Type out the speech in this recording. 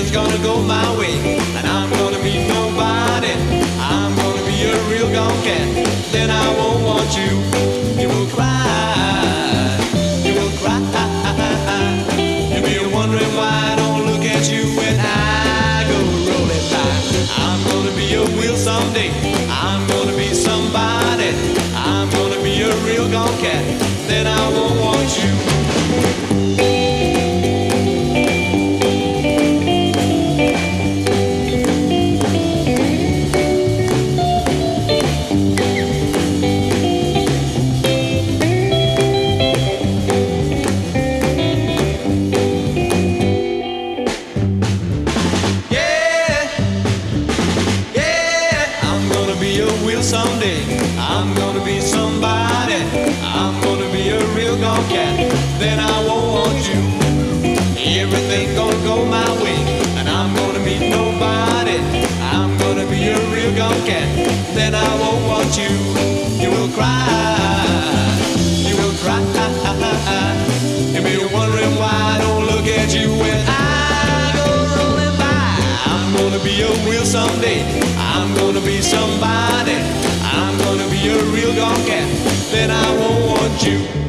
everything's gonna go my way, and I'm gonna meet nobody. I'm gonna be a real gone cat. Then I won't want you. You will cry. You will cry. You'll be wondering why I don't look at you when I go rolling by. I'm gonna be a wheel someday. I'm gonna be somebody. I'm gonna be a real gone cat. Then I won't want you. Someday I'm gonna be somebody. I'm gonna be a real gone cat. Then I won't want you. Everything gonna go my way, and I'm gonna meet nobody. I'm gonna be a real gone cat. Then I won't want you. You will cry. You will cry. You'll be wondering why I don't look at you when I go rolling by. I'm gonna be a wheel someday. I'm gonna be somebody. I'm gonna be a real gone cat. Then I won't want you.